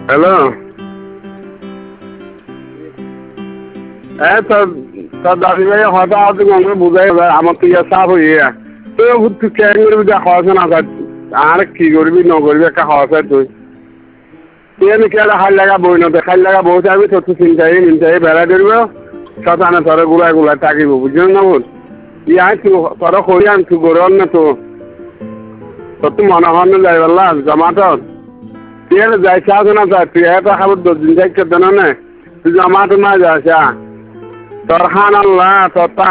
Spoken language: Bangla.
হ্যালো তোর দাদি ভাই হয়তো হয়তো গঙ্গে বুঝাই আমার তো ইয়া চাপ হয়ে তুই কেন করবি দেখা আছে না আর কি করবি ন করবি একটা খাওয়া তুই তুই আমি কে খাই লাগা বই না খাই লাগা বই যাবি তোর চিন্তাই মিনটাই বেড়া ধরব সাতানে তোর গুলাই থাকিব বুঝলি না বল ইয়া তোর করি আন তুই গরম না তো তোর তো মনে হয় না যাই বললা জমাটর তুই যাইছে আছে না তুই এটা খাবার 10 দিন যাইতে দেন না তুই জমাটো না যাস তোর খান আল্লাহ তোর